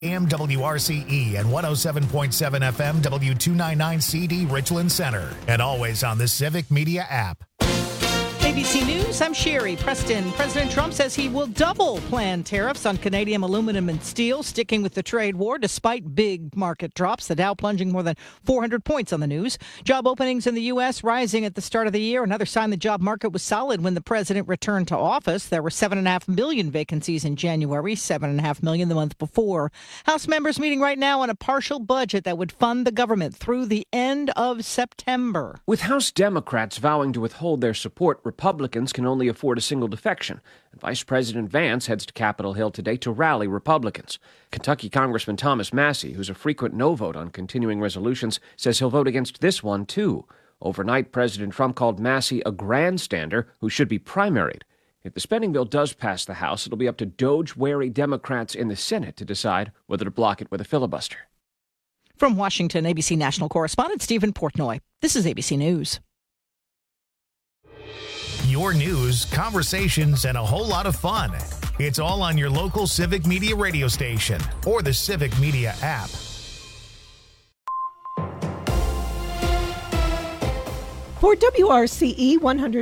AM WRCE and 107.7 FM W299CD Richland Center. And always on the Civic Media app. ABC News, I'm Sherry Preston. President Trump says he will double planned tariffs on Canadian aluminum and steel, sticking with the trade war despite big market drops. The Dow plunging more than 400 points on the news. Job openings in the U.S. rising at the start of the year. Another sign the job market was solid when the president returned to office. There were 7.5 million vacancies in January, 7.5 million the month before. House members meeting right now on a partial budget that would fund the government through the end of September. With House Democrats vowing to withhold their support, Republicans can only afford a single defection, and Vice President Vance heads to Capitol Hill today to rally Republicans. Kentucky Congressman Thomas Massie, who's a frequent no vote on continuing resolutions, says he'll vote against this one, too. Overnight, President Trump called Massie a grandstander who should be primaried. If the spending bill does pass the House, it'll be up to Doge-wary Democrats in the Senate to decide whether to block it with a filibuster. From Washington, ABC national correspondent Stephen Portnoy. This is ABC News. Your news, conversations, and a whole lot of fun. It's all on your local Civic Media radio station or the Civic Media app. For WRCE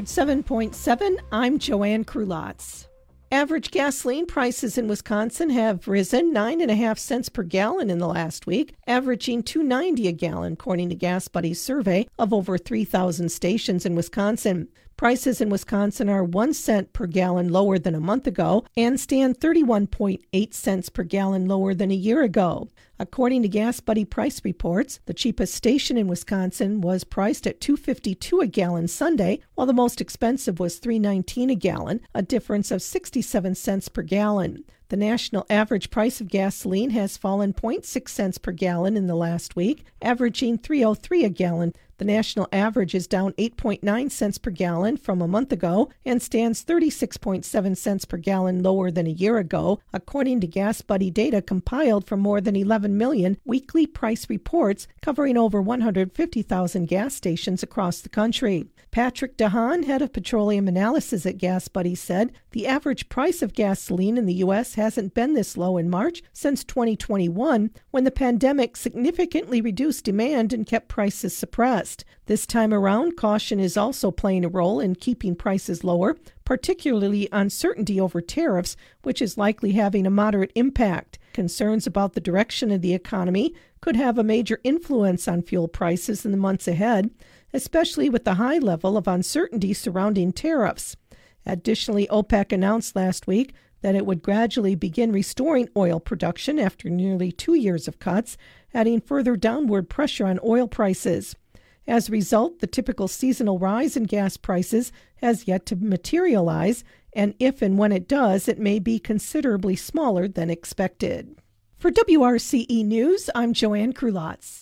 107.7, I'm Joanne Krulotz. Average gasoline prices in Wisconsin have risen 9.5 cents per gallon in the last week, averaging $2.90 a gallon, according to Gas Buddy's survey of over 3,000 stations in Wisconsin. Prices in Wisconsin are 1 cent per gallon lower than a month ago and stand 31.8 cents per gallon lower than a year ago. According to Gas Buddy price reports, the cheapest station in Wisconsin was priced at $2.52 a gallon Sunday, while the most expensive was $3.19 a gallon, a difference of 67 cents per gallon. The national average price of gasoline has fallen 0.6 cents per gallon in the last week, averaging $3.03 a gallon. The national average is down 8.9 cents per gallon from a month ago and stands 36.7 cents per gallon lower than a year ago, according to Gas Buddy data compiled from more than 11 million weekly price reports covering over 150,000 gas stations across the country. Patrick DeHaan, head of petroleum analysis at Gas Buddy, said the average price of gasoline in the U.S. hasn't been this low in March since 2021, when the pandemic significantly reduced demand and kept prices suppressed. This time around, caution is also playing a role in keeping prices lower, particularly uncertainty over tariffs, which is likely having a moderate impact. Concerns about the direction of the economy could have a major influence on fuel prices in the months ahead, especially with the high level of uncertainty surrounding tariffs. Additionally, OPEC announced last week that it would gradually begin restoring oil production after nearly 2 years of cuts, adding further downward pressure on oil prices. As a result, the typical seasonal rise in gas prices has yet to materialize, and if and when it does, it may be considerably smaller than expected. For WRCE News, I'm Joanne Krulotz.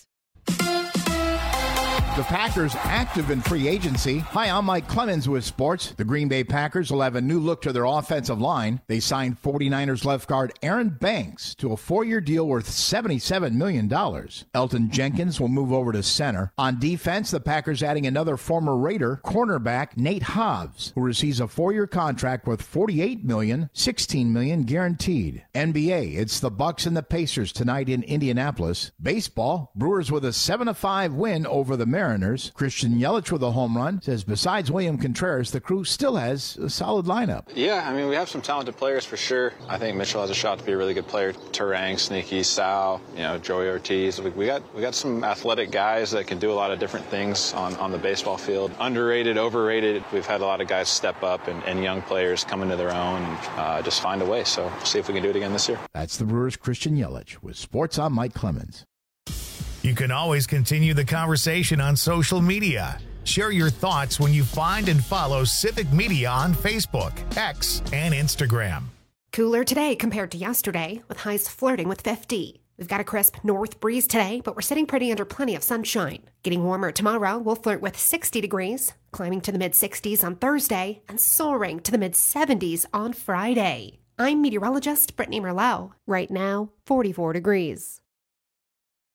The Packers active in free agency. Hi, I'm Mike Clemens with sports. The Green Bay Packers will have a new look to their offensive line. They signed 49ers left guard Aaron Banks to a 4-year deal worth $77 million. Elton Jenkins will move over to center. On defense, the Packers adding another former Raider, cornerback Nate Hobbs, who receives a 4-year contract worth $48 million, $16 million guaranteed. NBA, it's the Bucks and the Pacers tonight in Indianapolis. Baseball, Brewers with a 7-5 win over the Mariners. Christian Yelich with a home run says besides William Contreras, the crew still has a solid lineup. Yeah, I mean, we have some talented players for sure. I think Mitchell has a shot to be a really good player. Turang, Sneaky, Sal, Joey Ortiz. We got some athletic guys that can do a lot of different things on the baseball field. Underrated, overrated. We've had a lot of guys step up and young players come into their own and just find a way. So we'll see if we can do it again this year. That's the Brewers' Christian Yelich with Sports. I'm Mike Clemens. You can always continue the conversation on social media. Share your thoughts when you find and follow Civic Media on Facebook, X, and Instagram. Cooler today compared to yesterday, with highs flirting with 50. We've got a crisp north breeze today, but we're sitting pretty under plenty of sunshine. Getting warmer tomorrow, we'll flirt with 60 degrees, climbing to the mid-60s on Thursday, and soaring to the mid-70s on Friday. I'm meteorologist Brittany Merlot. Right now, 44 degrees.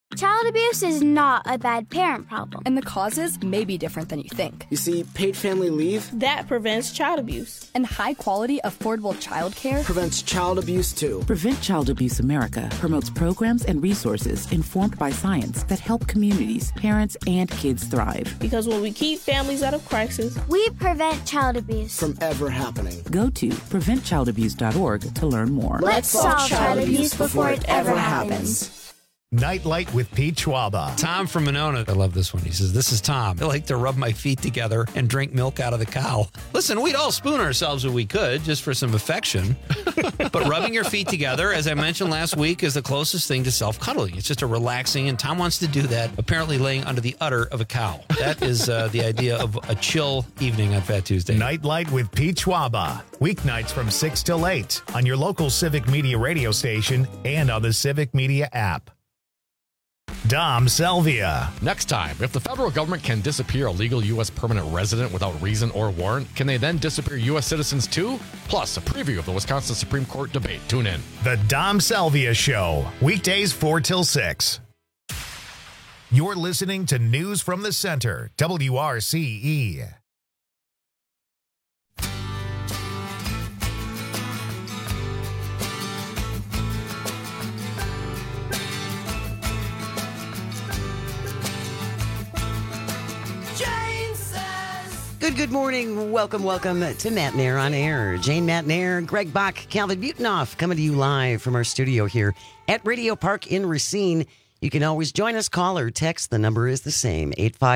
Child abuse is not a bad parent problem. And the causes may be different than you think. You see, paid family leave that prevents child abuse. And high-quality, affordable childcare prevents child abuse, too. Prevent Child Abuse America promotes programs and resources informed by science that help communities, parents, and kids thrive. Because when we keep families out of crisis, we prevent child abuse from ever happening. Go to preventchildabuse.org to learn more. Let's solve child abuse before it ever happens. Nightlight with Pete Schwaba. Tom from Monona. I love this one. He says, "This is Tom. I like to rub my feet together and drink milk out of the cow." Listen, we'd all spoon ourselves if we could, just for some affection. But rubbing your feet together, as I mentioned last week, is the closest thing to self-cuddling. It's just a relaxing, and Tom wants to do that, apparently laying under the udder of a cow. That is the idea of a chill evening on Fat Tuesday. Nightlight with Pete Schwaba. Weeknights from 6 till 8 on your local Civic Media radio station and on the Civic Media app. Dom Salvia. Next time, if the federal government can disappear a legal U.S. permanent resident without reason or warrant, can they then disappear U.S. citizens too? Plus, a preview of the Wisconsin Supreme Court debate. Tune in. The Dom Salvia Show, weekdays 4 till 6. You're listening to News from the Center, WRCE. Good morning. Welcome to Matt Nair on Air. Jane Matt Nair, Greg Bach, Calvin Butenoff coming to you live from our studio here at Radio Park in Racine. You can always join us, call or text. The number is the same,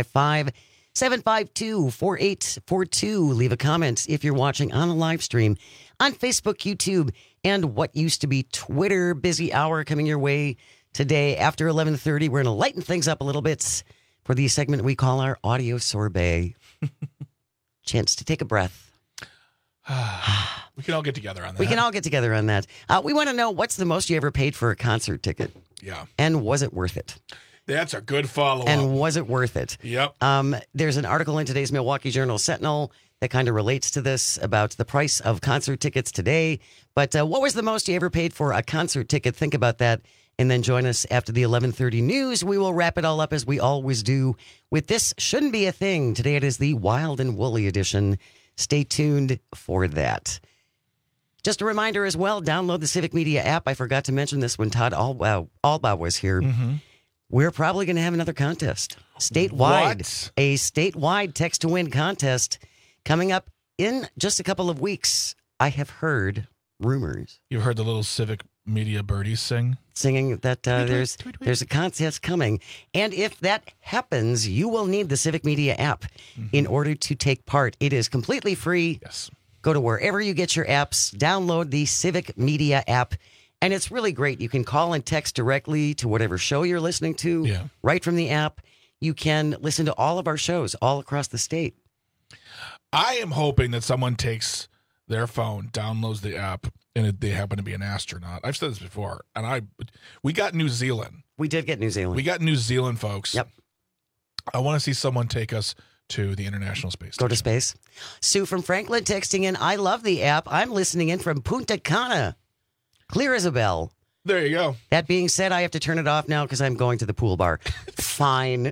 855-752-4842. Leave a comment if you're watching on the live stream on Facebook, YouTube, and what used to be Twitter. Busy hour coming your way today after 11:30. We're going to lighten things up a little bit for the segment we call our audio sorbet. Chance to take a breath. We can all get together on that. We can all get together on that. We want to know, what's the most you ever paid for a concert ticket? Yeah. And was it worth it? That's a good follow-up. And was it worth it? Yep. There's an article in today's Milwaukee Journal-Sentinel that kind of relates to this about the price of concert tickets today. But what was the most you ever paid for a concert ticket? Think about that. And then join us after the 11:30 news. We will wrap it all up as we always do with This Shouldn't Be a Thing. Today it is the Wild and Woolly edition. Stay tuned for that. Just a reminder as well, download the Civic Media app. I forgot to mention this when Todd Albaugh was here. Mm-hmm. We're probably going to have another contest. Statewide. What? A statewide text to win contest coming up in just a couple of weeks. I have heard rumors. You've heard the little Civic Media birdies singing that there's a contest coming, and if that happens, you will need the Civic Media app in order to take part. It is completely free. Yes. Go to wherever you get your apps, download the Civic Media app, and it's really great. You can call and text directly to whatever show you're listening to right from the app. You can listen to all of our shows all across the state. I am hoping that someone takes their phone, downloads the app, and they happen to be an astronaut. I've said this before, and we got New Zealand. We did get New Zealand. We got New Zealand, folks. Yep. I want to see someone take us to the International Space Station. Go to space. Sue from Franklin texting in, I love the app. I'm listening in from Punta Cana. Clear as a bell. There you go. That being said, I have to turn it off now because I'm going to the pool bar. Fine.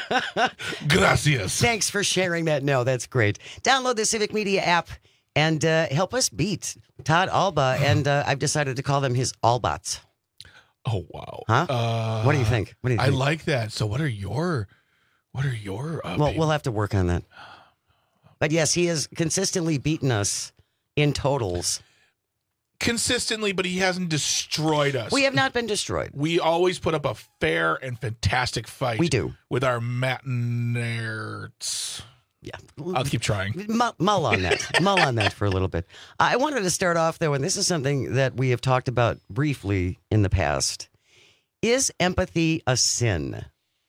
Gracias. Thanks for sharing that. No, that's great. Download the Civic Media app and help us beat Todd Albaugh. And I've decided to call them his Allbots. Oh, wow. Huh? What do you think? I like that. So what are your well, we'll have to work on that. But yes, he has consistently beaten us in totals. Consistently, but he hasn't destroyed us. We have not been destroyed. We always put up a fair and fantastic fight. We do. With our Matnerts. Yeah. I'll keep trying. Mull on that. Mull on that for a little bit. I wanted to start off, though, and this is something that we have talked about briefly in the past. Is empathy a sin?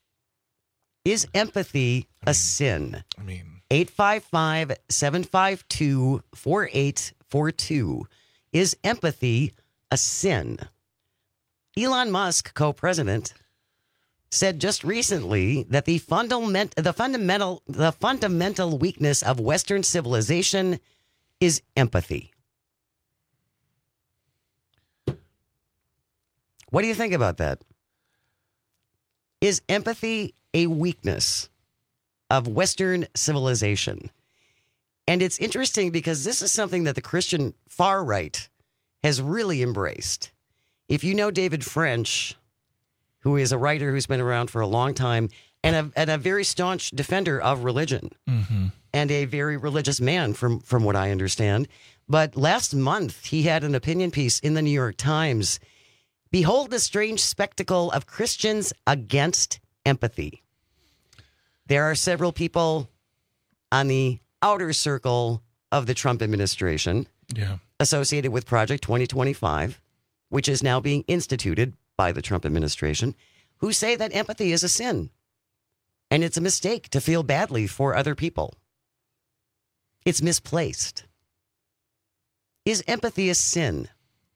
Is empathy a sin? 855-752-4842. Is empathy a sin? Elon Musk, co-president, said just recently that the fundamental weakness of Western civilization is empathy. What do you think about that? Is empathy a weakness of Western civilization? And it's interesting because this is something that the Christian far right has really embraced. If you know David French, who is a writer who's been around for a long time and a very staunch defender of religion and a very religious man from what I understand. But last month, he had an opinion piece in the New York Times. Behold the strange spectacle of Christians against empathy. There are several people on the outer circle of the Trump administration associated with Project 2025, which is now being instituted by the Trump administration, who say that empathy is a sin and it's a mistake to feel badly for other people. It's misplaced. Is empathy a sin?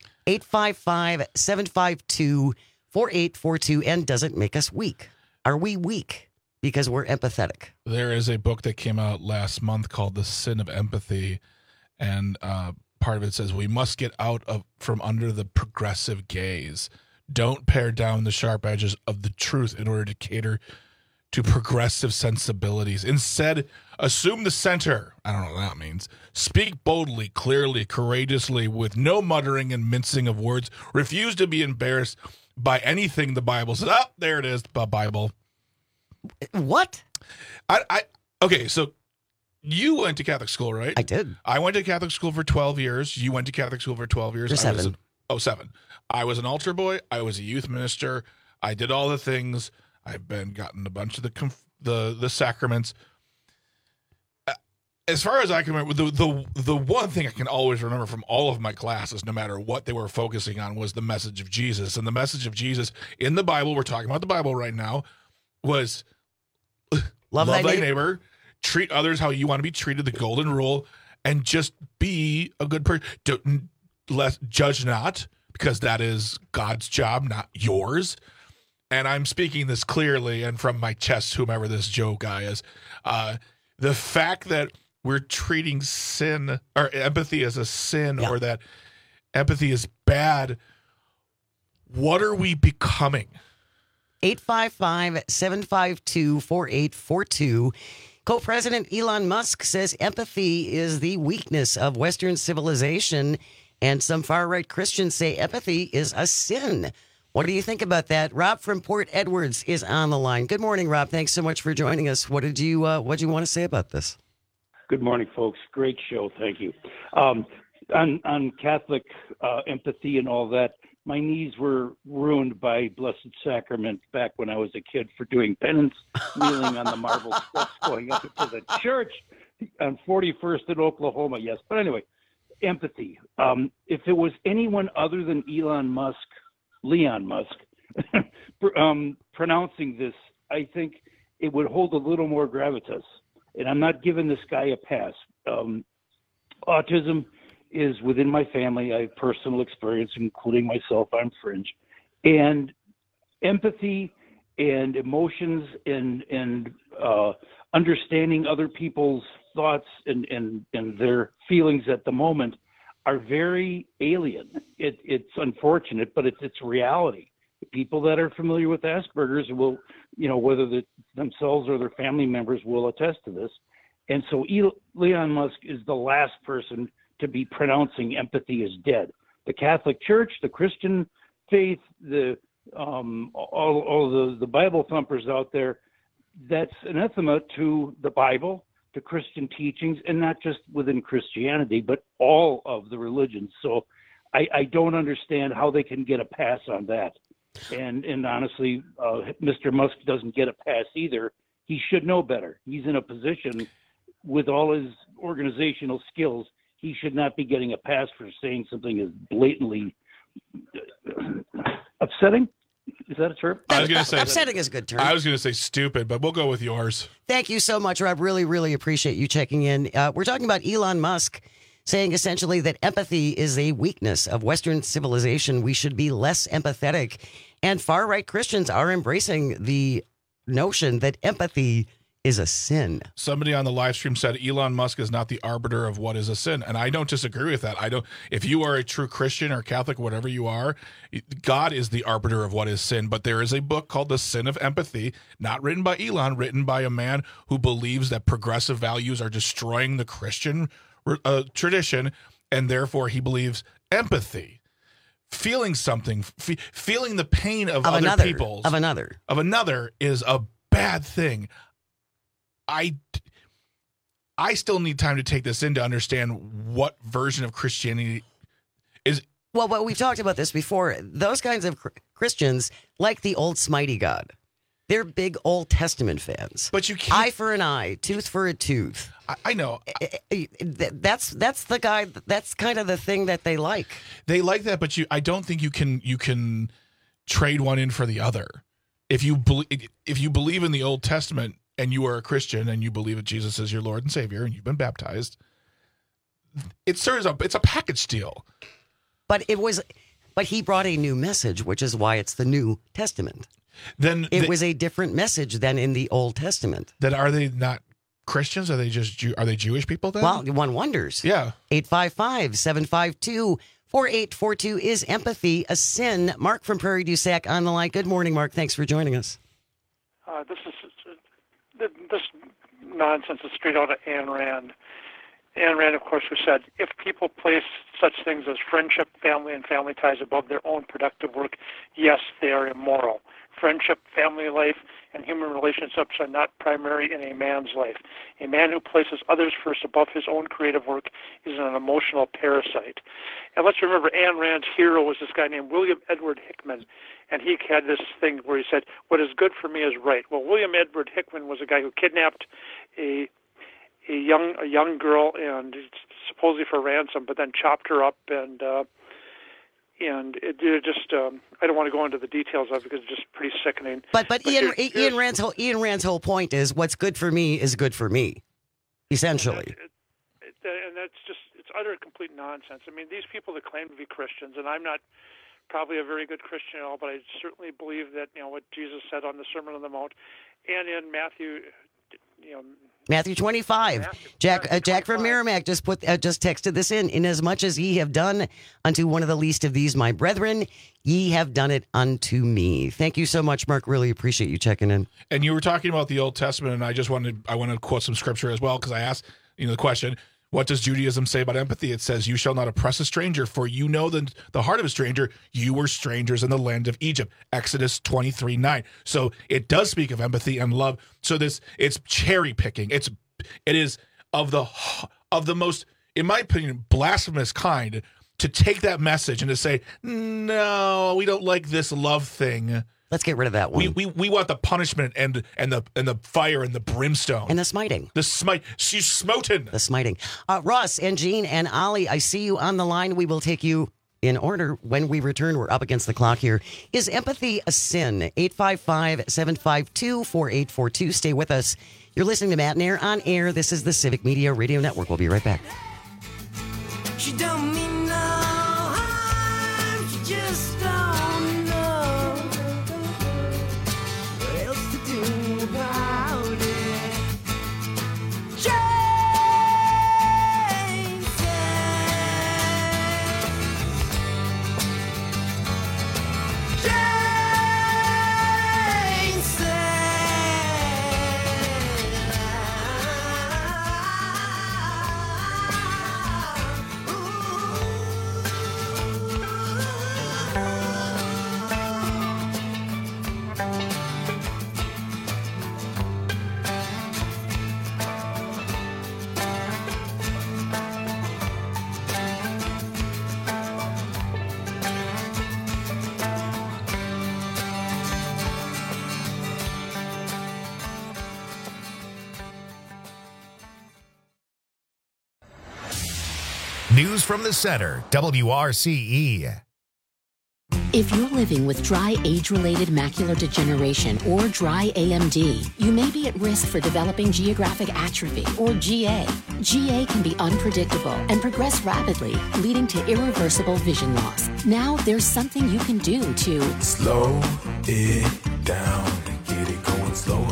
855-752-4842. And does it make us weak? Are we weak because we're empathetic? There is a book that came out last month called The Sin of Empathy. And part of it says we must get out from under the progressive gaze. Don't pare down the sharp edges of the truth in order to cater to progressive sensibilities. Instead, assume the center. I don't know what that means. Speak boldly, clearly, courageously, with no muttering and mincing of words. Refuse to be embarrassed by anything the Bible says. Oh, there it is, the Bible. What? Okay, so you went to Catholic school, right? I did. I went to Catholic school for 12 years. You went to Catholic school for 12 years. For 7. 7. I was an altar boy. I was a youth minister. I did all the things. I've gotten a bunch of the sacraments. As far as I can remember, the one thing I can always remember from all of my classes, no matter what they were focusing on, was the message of Jesus. And the message of Jesus in the Bible, we're talking about the Bible right now, was love thy neighbor, treat others how you want to be treated, the golden rule, and just be a good person. Judge not, because that is God's job, not yours. And I'm speaking this clearly and from my chest, whomever this Joe guy is. The fact that we're treating sin or empathy as a sin, or that empathy is bad, what are we becoming? 855-752-4842. Co-President Elon Musk says empathy is the weakness of Western civilization, and some far-right Christians say empathy is a sin. What do you think about that? Rob from Port Edwards is on the line. Good morning, Rob. Thanks so much for joining us. What did you want to say about this? Good morning, folks. Great show. Thank you. On Catholic empathy and all that, my knees were ruined by Blessed Sacrament back when I was a kid for doing penance, kneeling on the marble steps going up to the church on 41st in Oklahoma. Yes. But anyway, empathy. If it was anyone other than Leon Musk, pronouncing this, I think it would hold a little more gravitas. And I'm not giving this guy a pass. Autism is within my family. I have personal experience, including myself. I'm fringe. And empathy and emotions and understanding other people's thoughts and their feelings at the moment are very alien. It's unfortunate, but it's reality. People that are familiar with Asperger's will, whether themselves or their family members will attest to this. And so Elon Musk is the last person to be pronouncing empathy as dead. The Catholic Church, the Christian faith, all the Bible thumpers out there, that's anathema to the Bible, to Christian teachings, and not just within Christianity, but all of the religions. So I don't understand how they can get a pass on that. And honestly, Mr. Musk doesn't get a pass either. He should know better. He's in a position with all his organizational skills. He should not be getting a pass for saying something as blatantly upsetting. Is that a term? I was going to say upsetting is a good term. I was going to say stupid, but we'll go with yours. Thank you so much, Rob. Really, really appreciate you checking in. We're talking about Elon Musk saying essentially that empathy is a weakness of Western civilization. We should be less empathetic. And far-right Christians are embracing the notion that empathy is a sin. Somebody on the live stream said Elon Musk is not the arbiter of what is a sin, and I don't disagree with that. If you are a true Christian or Catholic, whatever you are, God is the arbiter of what is sin. But there is a book called The Sin of Empathy, not written by Elon, written by a man who believes that progressive values are destroying the Christian tradition, and therefore he believes empathy, feeling something, feeling the pain of other people's of another is a bad thing. I still need time to take this in to understand what version of Christianity is. Well, but we've talked about this before. Those kinds of Christians like the old smitey God. They're big Old Testament fans. But you can't. Eye for an eye, tooth for a tooth. I know. That's the guy. That's kind of the thing that they like. They like that, but I don't think you can trade one in for the other. If you believe in the Old Testament and you are a Christian and you believe that Jesus is your Lord and Savior and you've been baptized, it's a package deal. But he brought a new message, which is why it's the New Testament. Then it was a different message than in the Old Testament. Then are they not Christians? Are they just are they Jewish people then? Well, one wonders. Yeah. 855-752-4842. Is empathy a sin? Mark from Prairie du Sac on the line. Good morning, Mark. Thanks for joining us. This nonsense is straight out of Ayn Rand. Ayn Rand, of course, who said, if people place such things as friendship, family, and family ties above their own productive work, yes, they are immoral. Friendship, family life, and human relationships are not primary in a man's life. A man who places others first above his own creative work is an emotional parasite. And let's remember, Ayn Rand's hero was this guy named William Edward Hickman, and he had this thing where he said, what is good for me is right. Well, William Edward Hickman was a guy who kidnapped a young girl, and supposedly for ransom, but then chopped her up, and it just I don't want to go into the details of it because it's just pretty sickening. But Ian Rand's whole point is what's good for me is good for me, essentially. And it's utter complete nonsense. I mean, these people that claim to be Christians, and I'm not probably a very good Christian at all, but I certainly believe that what Jesus said on the Sermon on the Mount, and in Matthew. Matthew 25. Jack from Merrimack just texted this in. Inasmuch as ye have done unto one of the least of these, my brethren, ye have done it unto me. Thank you so much, Mark. Really appreciate you checking in. And you were talking about the Old Testament, and I want to quote some scripture as well, because I asked the question, what does Judaism say about empathy? It says, you shall not oppress a stranger, for you know the heart of a stranger. You were strangers in the land of Egypt. Exodus 23:9. So it does speak of empathy and love. So it's cherry picking. It is of the most, in my opinion, blasphemous kind to take that message and to say, no, we don't like this love thing. Let's get rid of that one. We want the punishment and the fire and the brimstone. And the smiting. She's smoten. The smiting. Russ and Jean and Ollie, I see you on the line. We will take you in order when we return. We're up against the clock here. Is empathy a sin? 855-752-4842. Stay with us. You're listening to Matt and Air on Air. This is the Civic Media Radio Network. We'll be right back. She don't mean no harm. She just don't know what else to do about it. Jane News from the Center, WRCE. If you're living with dry age-related macular degeneration or dry AMD, you may be at risk for developing geographic atrophy or GA. GA can be unpredictable and progress rapidly, leading to irreversible vision loss. Now there's something you can do to slow it down and get it going slower. Eyes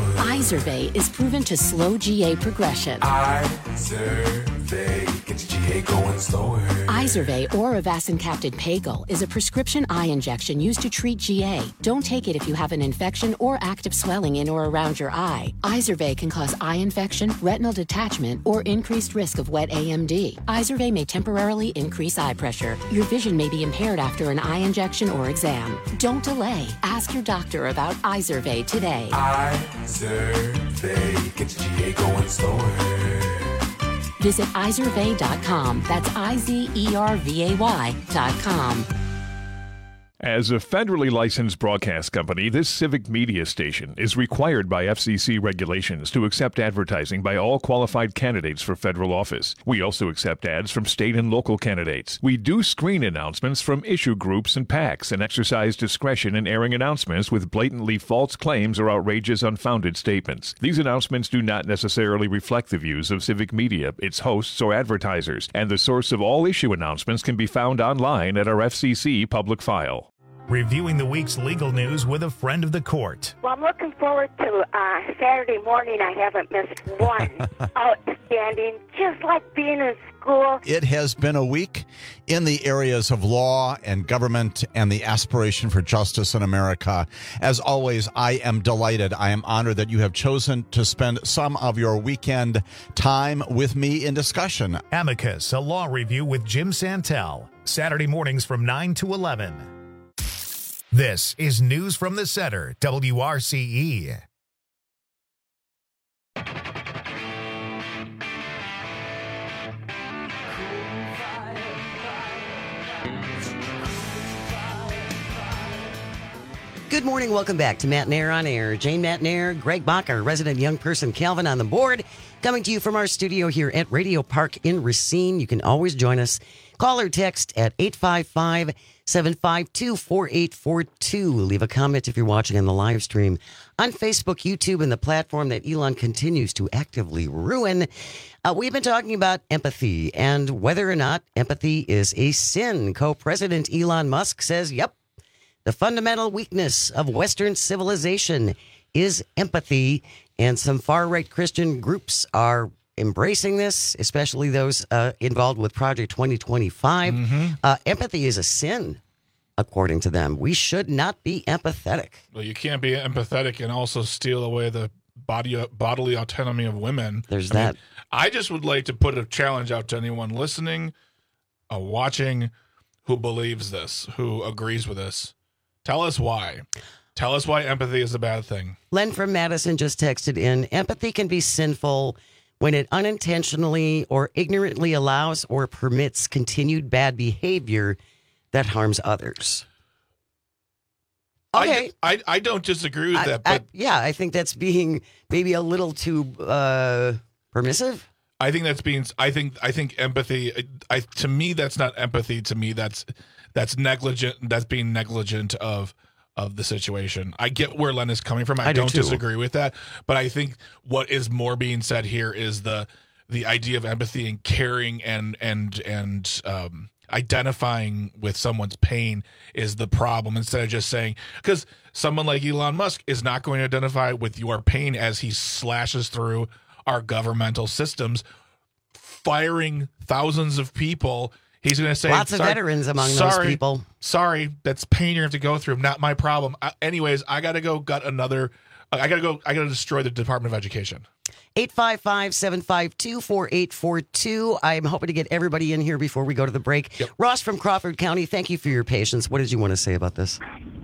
Izervay is proven to slow GA progression. Izervay gets GA going slower. Izervay or avacincaptad pagel is a prescription eye injection used to treat GA. Don't take it if you have an infection or active swelling in or around your eye. Izervay can cause eye infection, retinal detachment, or increased risk of wet AMD. Izervay may temporarily increase eye pressure. Your vision may be impaired after an eye injection or exam. Don't delay. Ask your doctor about Izervay today. Izervay gets GA going slower. Visit Izervay.com. That's IZERVAY.com. As a federally licensed broadcast company, this civic media station is required by FCC regulations to accept advertising by all qualified candidates for federal office. We also accept ads from state and local candidates. We do screen announcements from issue groups and PACs and exercise discretion in airing announcements with blatantly false claims or outrageous, unfounded statements. These announcements do not necessarily reflect the views of civic media, its hosts, or advertisers, and the source of all issue announcements can be found online at our FCC public file. Reviewing the week's legal news with a friend of the court. Well, I'm looking forward to Saturday morning. I haven't missed one. Outstanding, just like being in school. It has been a week in the areas of law and government and the aspiration for justice in America. As always, I am delighted. I am honored that you have chosen to spend some of your weekend time with me in discussion. Amicus, a law review with Jim Santel. Saturday mornings from 9 to 11. This is News from the Center, WRCE. Good morning. Welcome back to Matt Nair on Air. Jane Matt Nair, Greg Bach, our resident young person, Calvin on the board, coming to you from our studio here at Radio Park in Racine. You can always join us. Call or text at 855-752-4842. Leave a comment if you're watching on the live stream on Facebook, YouTube, and the platform that Elon continues to actively ruin. We've been talking about empathy and whether or not empathy is a sin. Co-President Elon Musk says, yep, the fundamental weakness of Western civilization is empathy. And some far-right Christian groups are embracing this, especially those involved with Project 2025. Empathy is a sin, according to them. We should not be empathetic. Well, you can't be empathetic and also steal away the bodily autonomy of women. There's that. I just would like to put a challenge out to anyone listening, watching, who believes this, who agrees with this. Tell us why. Tell us why empathy is a bad thing. Len from Madison just texted in, empathy can be sinful when it unintentionally or ignorantly allows or permits continued bad behavior that harms others. Okay. I don't disagree with that. But I think that's being maybe a little too permissive. I think that's being. I think empathy. To me, that's not empathy. To me, that's negligent. That's being negligent of the situation. I get where Len is coming from. I don't disagree with that. But I think what is more being said here is the idea of empathy and caring and identifying with someone's pain is the problem, instead of just saying, because someone like Elon Musk is not going to identify with your pain as he slashes through our governmental systems, firing thousands of people. He's going to say lots of veterans among those people. Sorry, that's pain you have to go through. Not my problem. Anyways, I got to go. I got to destroy the Department of Education. 855-752-4842. I'm hoping to get everybody in here before we go to the break. Yep. Ross from Crawford County, thank you for your patience. What did you want to say about this?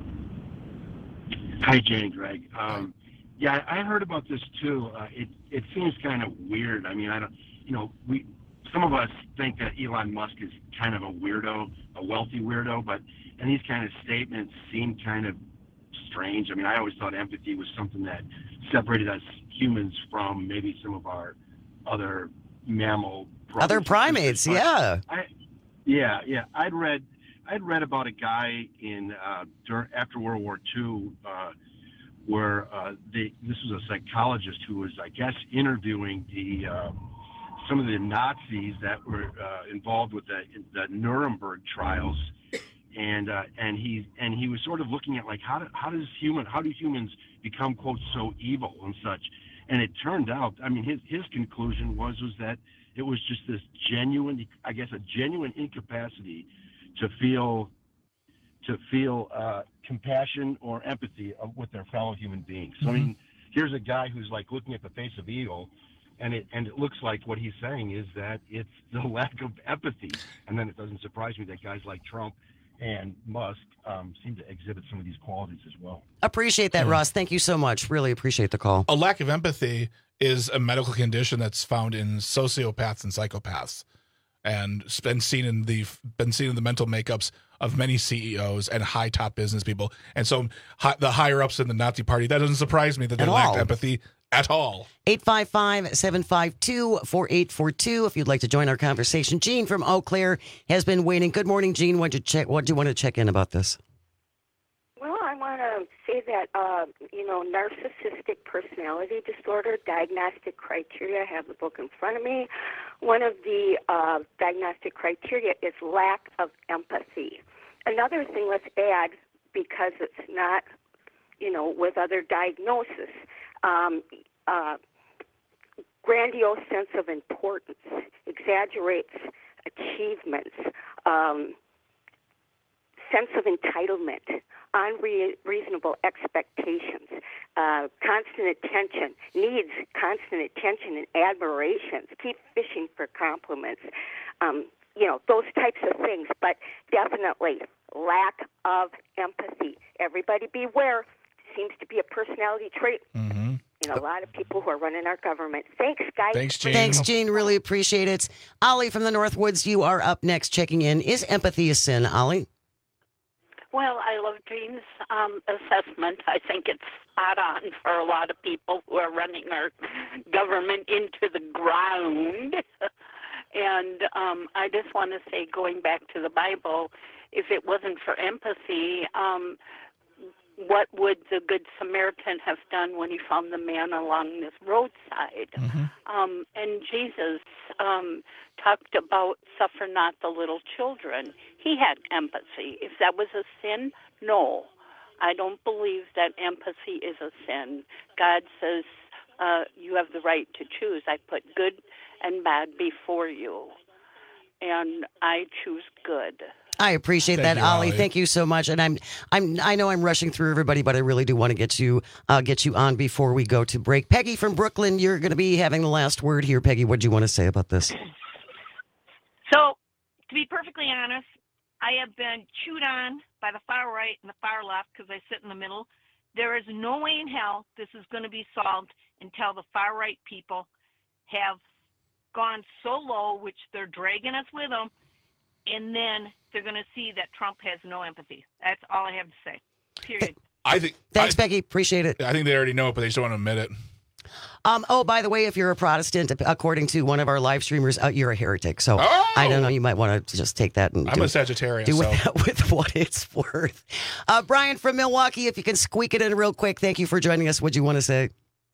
Hi, Jane, Greg. Yeah, I heard about this too. It seems kind of weird. I mean, some of us think that Elon Musk is kind of a weirdo, a wealthy weirdo, and these kind of statements seem kind of strange. I mean, I always thought empathy was something that separated us humans from maybe some of our other mammal other primates. Yeah. I'd read about a guy after World War II where this was a psychologist who was, I guess, interviewing some of the Nazis that were involved with the Nuremberg trials, and he was sort of looking at like how do humans become, quote, so evil and such. And it turned out, I mean, his conclusion was that it was just this genuine, I guess, a genuine incapacity to feel compassion or empathy with their fellow human beings. So, I mean, here's a guy who's like looking at the face of evil, and it looks like what he's saying is that it's the lack of empathy. And then it doesn't surprise me that guys like Trump and Musk seem to exhibit some of these qualities as well. Appreciate that, Ross. Thank you so much. Really appreciate the call. A lack of empathy is a medical condition that's found in sociopaths and psychopaths, and it's been seen in the mental makeups of many CEOs and high top business people. And so the higher ups in the Nazi Party, that doesn't surprise me that they lacked empathy at all. 855-752-4842 if you'd like to join our conversation. Gene from Eau Claire has been waiting. Good morning, Gene. What do you want to check in about this? Well, I want to say that, narcissistic personality disorder, diagnostic criteria, I have the book in front of me. One of the diagnostic criteria is lack of empathy. Another thing, let's add, because it's not, with other diagnoses, grandiose sense of importance, exaggerates achievements, sense of entitlement, unreasonable expectations, constant attention, needs constant attention and admirations, keep fishing for compliments, those types of things, but definitely lack of empathy. Everybody beware. Seems to be a personality trait in a lot of people who are running our government. Thanks, guys. Thanks, Gene. Really appreciate it. Ollie from the Northwoods, you are up next checking in. Is empathy a sin, Ollie? Well, I love Gene's assessment. I think it's spot on for a lot of people who are running our government into the ground. And I just want to say, going back to the Bible, if it wasn't for empathy, what would the Good Samaritan have done when he found the man along this roadside? And Jesus talked about suffer not the little children. He had empathy. If that was a sin, no. I don't believe that empathy is a sin. God says you have the right to choose. I put good and bad before you, and I choose good. I appreciate that, Ollie. Thank you so much. And I know I'm rushing through everybody, but I really do want to get you on before we go to break. Peggy from Brooklyn, you're going to be having the last word here. Peggy, what do you want to say about this? So, to be perfectly honest, I have been chewed on by the far right and the far left because I sit in the middle. There is no way in hell this is going to be solved until the far right people have gone so low, which they're dragging us with them, and then they're going to see that Trump has no empathy. That's all I have to say. Period. Thanks, Peggy. Appreciate it. I think they already know it, but they just don't want to admit it. By the way, if you're a Protestant, according to one of our live streamers, you're a heretic. So I don't know. You might want to just take that and I'm a Sagittarius. Do with what it's worth. Brian from Milwaukee, if you can squeak it in real quick. Thank you for joining us. What do you want to say?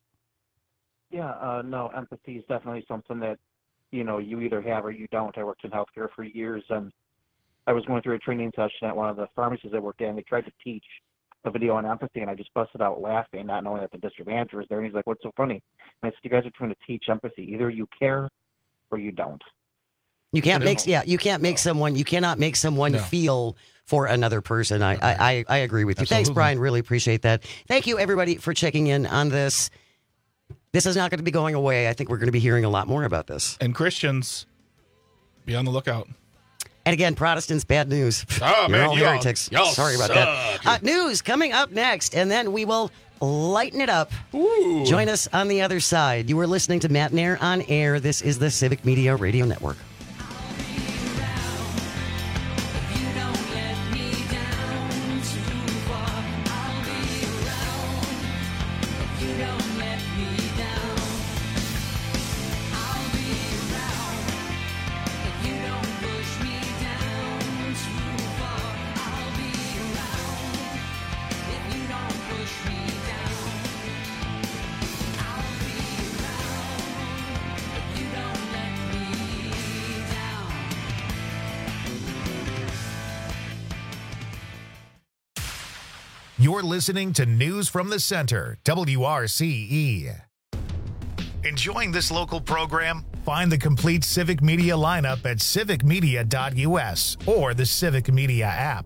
Yeah, no, empathy is definitely something that, you either have or you don't. I worked in healthcare for years, and I was going through a training session at one of the pharmacies I worked in. They tried to teach a video on empathy, and I just busted out laughing, not knowing that the district manager was there. And he's like, "What's so funny?" And I said, "You guys are trying to teach empathy. Either you care or you don't." You can't cannot make someone feel for another person. I agree with you. Absolutely. Thanks, Brian. Really appreciate that. Thank you, everybody, for checking in on this. This is not going to be going away. I think we're going to be hearing a lot more about this. And Christians, be on the lookout. And again, Protestants, bad news. Oh, You're man, all heretics. Sorry about that. News coming up next, and then we will lighten it up. Ooh. Join us on the other side. You are listening to Matt Nair on Air. This is the Civic Media Radio Network. You're listening to News from the Center, WRCE. Enjoying this local program? Find the complete Civic Media lineup at civicmedia.us or the Civic Media app.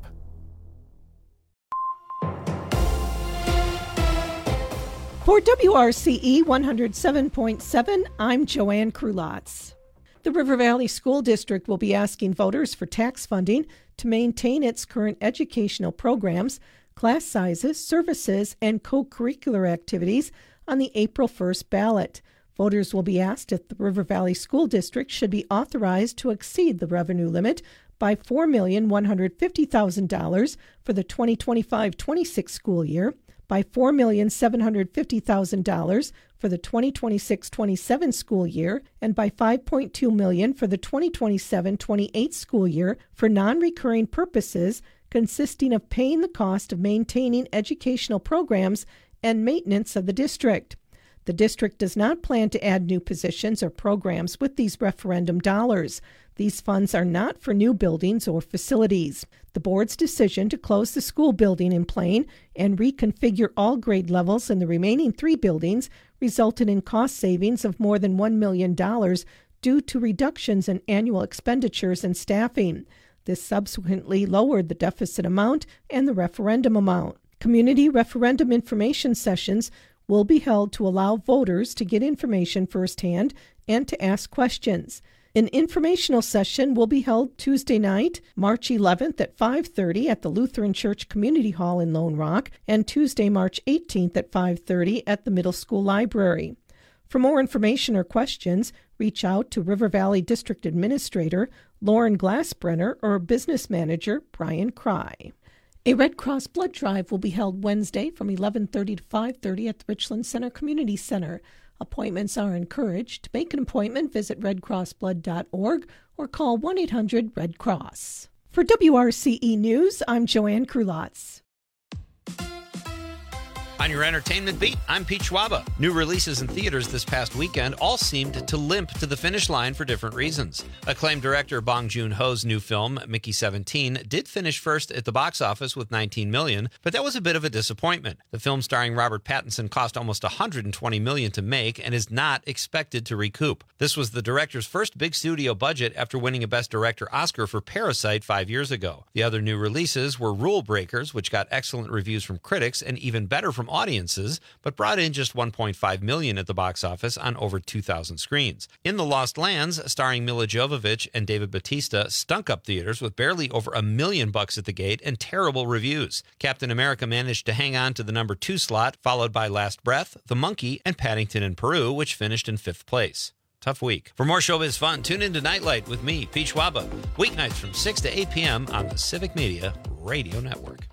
For WRCE 107.7, I'm Joanne Krulotz. The River Valley School District will be asking voters for tax funding to maintain its current educational programs, class sizes, services, and co-curricular activities on the April 1st ballot. Voters will be asked if the River Valley School District should be authorized to exceed the revenue limit by $4,150,000 for the 2025-26 school year, by $4,750,000 for the 2026-27 school year, and by $5.2 million for the 2027-28 school year for non-recurring purposes consisting of paying the cost of maintaining educational programs and maintenance of the district. The district does not plan to add new positions or programs with these referendum dollars. These funds are not for new buildings or facilities. The board's decision to close the school building in Plain and reconfigure all grade levels in the remaining 3 buildings resulted in cost savings of more than $1 million due to reductions in annual expenditures and staffing. This subsequently lowered the deficit amount and the referendum amount. Community referendum information sessions will be held to allow voters to get information firsthand and to ask questions. An informational session will be held Tuesday night, March 11th at 5:30 at the Lutheran Church Community Hall in Lone Rock, and Tuesday, March 18th at 5:30 at the Middle School Library. For more information or questions, reach out to River Valley District Administrator Lauren Glassbrenner or Business Manager Brian Cry. A Red Cross blood drive will be held Wednesday from 11:30 to 5:30 at the Richland Center Community Center. Appointments are encouraged. To make an appointment, visit redcrossblood.org or call 1-800-RED-CROSS. For WRCE News, I'm Joanne Krulotz. On your entertainment beat, I'm Pete Schwaba. New releases in theaters this past weekend all seemed to limp to the finish line for different reasons. Acclaimed director Bong Joon-ho's new film, Mickey 17, did finish first at the box office with $19 million, but that was a bit of a disappointment. The film starring Robert Pattinson cost almost $120 million to make and is not expected to recoup. This was the director's first big studio budget after winning a Best Director Oscar for Parasite 5 years ago. The other new releases were Rule Breakers, which got excellent reviews from critics and even better from audiences, but brought in just $1.5 million at the box office on over 2,000 screens. In The Lost Lands, starring Mila Jovovich and David Bautista, stunk up theaters with barely over $1 million at the gate and terrible reviews. Captain America managed to hang on to the number 2 slot, followed by Last Breath, The Monkey, and Paddington in Peru, which finished in 5th place. Tough week. For more showbiz fun, tune into Nightlight with me, Pete Schwaba, weeknights from 6 to 8 p.m. on the Civic Media Radio Network.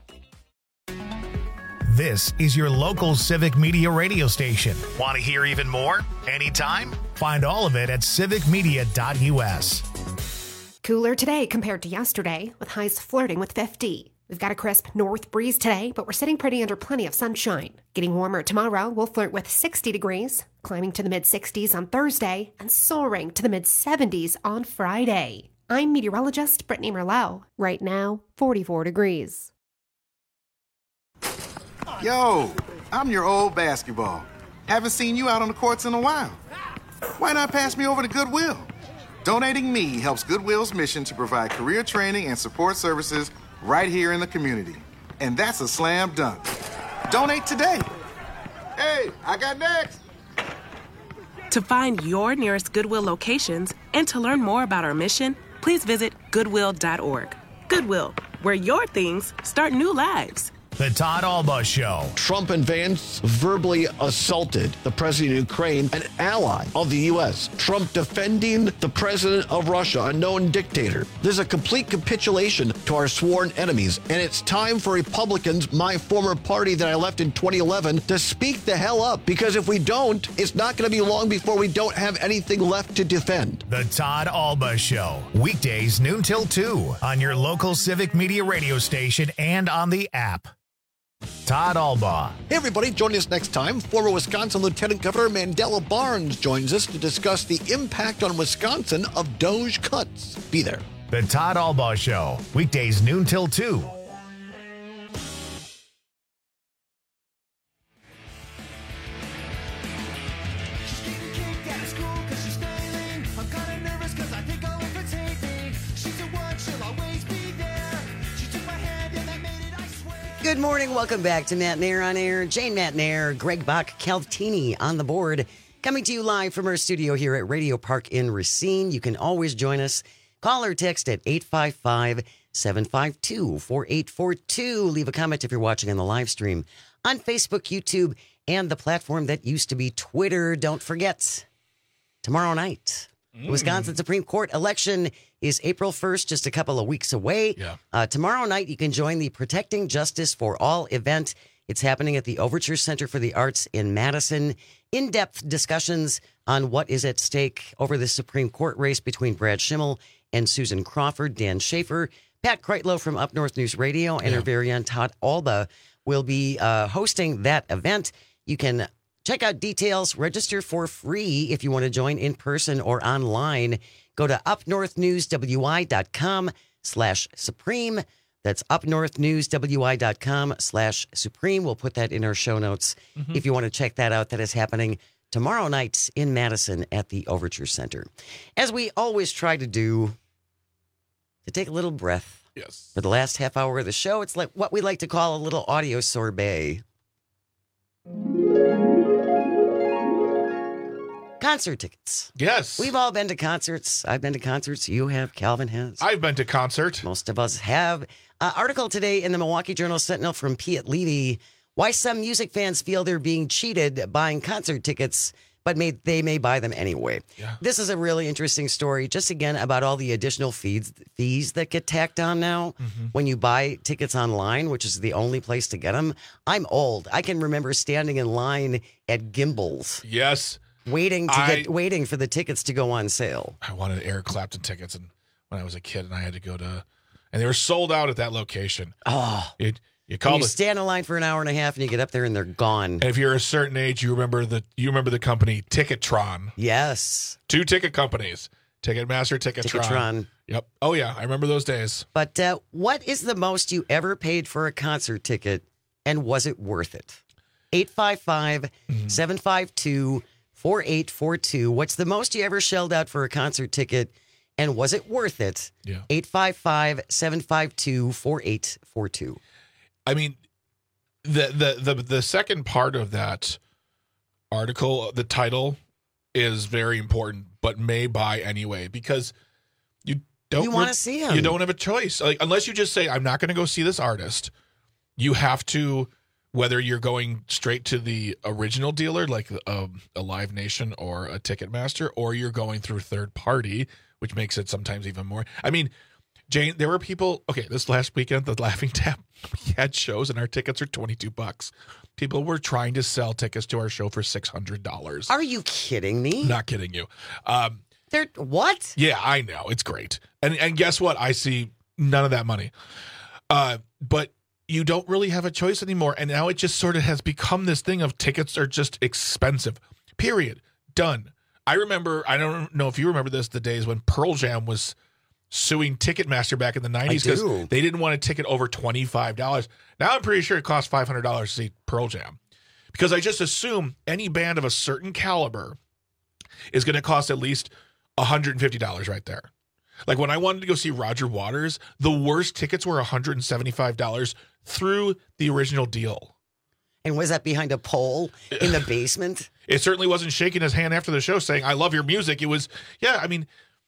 This is your local Civic Media radio station. Want to hear even more? Anytime? Find all of it at civicmedia.us. Cooler today compared to yesterday, with highs flirting with 50. We've got a crisp north breeze today, but we're sitting pretty under plenty of sunshine. Getting warmer tomorrow, we'll flirt with 60 degrees, climbing to the mid-60s on Thursday, and soaring to the mid-70s on Friday. I'm meteorologist Brittany Merlot. Right now, 44 degrees. Yo, I'm your old basketball. Haven't seen you out on the courts in a while. Why not pass me over to Goodwill? Donating me helps Goodwill's mission to provide career training and support services right here in the community. And that's a slam dunk. Donate today. Hey, I got next. To find your nearest Goodwill locations and to learn more about our mission, please visit goodwill.org. Goodwill, where your things start new lives. The Todd Alba Show. Trump and Vance verbally assaulted the president of Ukraine, an ally of the U.S. Trump defending the president of Russia, a known dictator. This is a complete capitulation to our sworn enemies. And it's time for Republicans, my former party that I left in 2011, to speak the hell up. Because if we don't, it's not going to be long before we don't have anything left to defend. The Todd Alba Show. Weekdays noon till 2 on your local Civic Media radio station and on the app. Todd Alba. Hey everybody, join us next time. Former Wisconsin Lieutenant Governor Mandela Barnes joins us to discuss the impact on Wisconsin of Doge cuts. Be there. The Todd Alba Show. Weekdays noon till 2. Good morning. Welcome back to Matt Nair on Air. Jane Matt Nair, Greg Bach, Caltini on the board. Coming to you live from our studio here at Radio Park in Racine. You can always join us. Call or text at 855-752-4842. Leave a comment if you're watching on the live stream on Facebook, YouTube, and the platform that used to be Twitter. Don't forget, tomorrow night, the Wisconsin Supreme Court election is April 1st, just a couple of weeks away. Yeah. Tomorrow night, you can join the Protecting Justice for All event. It's happening at the Overture Center for the Arts in Madison. In-depth discussions on what is at stake over the Supreme Court race between Brad Schimmel and Susan Crawford. Dan Schaefer, Pat Kreitlow from Up North News Radio, and our very own Todd Alba will be hosting that event. You can check out details, register for free if you want to join in person or online. Go to upnorthnewswi.com/Supreme. That's upnorthnewswi.com/Supreme. We'll put that in our show notes if you want to check that out. That is happening tomorrow night in Madison at the Overture Center. As we always try to do, to take a little breath. Yes. For the last half hour of the show, it's like what we like to call a little audio sorbet. Concert tickets. Yes. We've all been to concerts. I've been to concerts. You have. Calvin has. I've been to concert. Most of us have. Article today in the Milwaukee Journal-Sentinel from Piet Levy. Why some music fans feel they're being cheated buying concert tickets, but they may buy them anyway. Yeah. This is a really interesting story, just again about all the additional fees that get tacked on now when you buy tickets online, which is the only place to get them. I'm old. I can remember standing in line at Gimbals. Yes. Waiting for the tickets to go on sale. I wanted Eric Clapton tickets, and when I was a kid, and I had to go to, and they were sold out at that location. Oh, you stand in line for an hour and a half, and you get up there, and they're gone. And if you're a certain age, you remember the company Ticketron. Yes, 2 ticket companies: Ticketmaster, Ticketron. Yep. Oh yeah, I remember those days. But what is the most you ever paid for a concert ticket, and was it worth it? 855-752-4842. What's the most you ever shelled out for a concert ticket, and was it worth it? Yeah. 855-752-4842. I mean, the second part of that article, the title, is very important, but may buy anyway, because you want to see him. You don't have a choice. Like, unless you just say, I'm not going to go see this artist, you have to, whether you're going straight to the original dealer, like a Live Nation or a Ticketmaster, or you're going through third party, which makes it sometimes even more. I mean, Jane, there were people, this last weekend, the Laughing Tap, we had shows and our tickets are $22. People were trying to sell tickets to our show for $600. Are you kidding me? Not kidding you. They're what? Yeah, I know. It's great. And guess what? I see none of that money. But you don't really have a choice anymore. And now it just sort of has become this thing of tickets are just expensive. Period. Done. I remember, I don't know if you remember this, the days when Pearl Jam was suing Ticketmaster back in the 90s because they didn't want a ticket over $25. Now I'm pretty sure it costs $500 to see Pearl Jam, because I just assume any band of a certain caliber is going to cost at least $150 right there. Like when I wanted to go see Roger Waters, the worst tickets were $175 through the original deal. And was that behind a pole in the basement? It certainly wasn't shaking his hand after the show saying, I love your music. It was, I mean,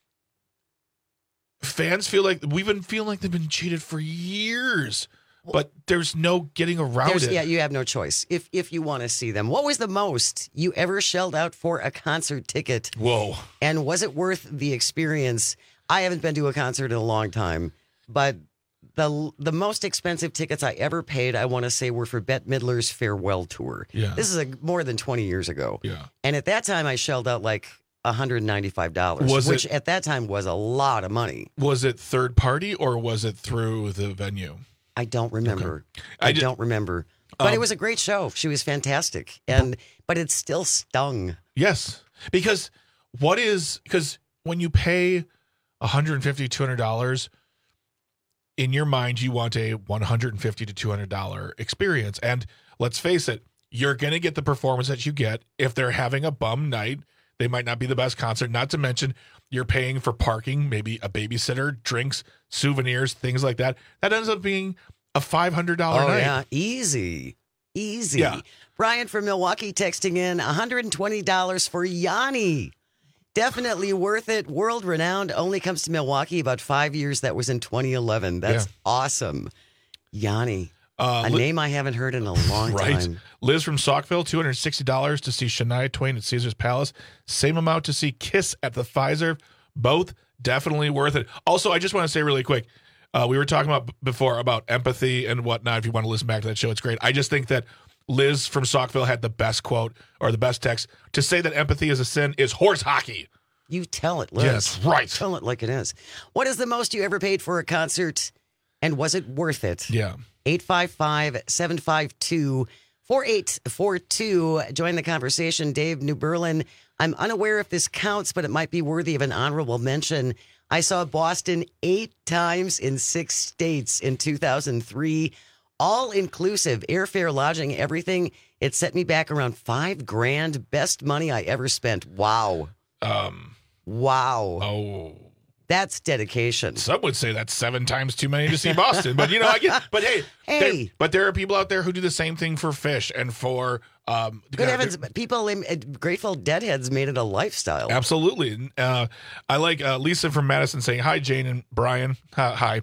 fans feel like we've been feeling like they've been cheated for years, but there's no getting around it. Yeah, you have no choice if you want to see them. What was the most you ever shelled out for a concert ticket? Whoa. And was it worth the experience? I haven't been to a concert in a long time, but the most expensive tickets I ever paid, I want to say, were for Bette Midler's farewell tour. Yeah. This is more than 20 years ago. Yeah. And at that time, I shelled out like $195, which at that time was a lot of money. Was it third party or was it through the venue? I don't remember. Okay. I don't remember. But it was a great show. She was fantastic. But it still stung. Yes. Because when you pay $150, $200, in your mind, you want a $150 to $200 experience. And let's face it, you're going to get the performance that you get. If they're having a bum night, they might not be the best concert. Not to mention, you're paying for parking, maybe a babysitter, drinks, souvenirs, things like that. That ends up being a $500 Oh, night. yeah. Easy. Yeah. Brian from Milwaukee texting in $120 for Yanni. Definitely worth it. World renowned. Only comes to Milwaukee about 5 years. That was in 2011. That's awesome. Yanni. A name I haven't heard in a long time. Liz from Saukville, $260 to see Shania Twain at Caesar's Palace. Same amount to see Kiss at the Pfizer. Both definitely worth it. Also, I just want to say really quick, we were talking about before about empathy and whatnot. If you want to listen back to that show, it's great. I just think that Liz from Saukville had the best quote or the best text. To say that empathy is a sin is horse hockey. You tell it, Liz. Yes, right. Tell it like it is. What is the most you ever paid for a concert, and was it worth it? Yeah. 855-752-4842. Join the conversation. Dave, New Berlin. I'm unaware if this counts, but it might be worthy of an honorable mention. I saw Boston 8 times in 6 states in 2003. All inclusive, airfare, lodging, everything. It set me back around $5,000. Best money I ever spent. Wow. Wow. Oh. That's dedication. Some would say that's 7 times too many to see Boston, but I get. But hey, but there are people out there who do the same thing for Fish and for. Good heavens, people in Grateful Deadheads made it a lifestyle. Absolutely. I like Lisa from Madison saying hi, Jane and Brian. Hi.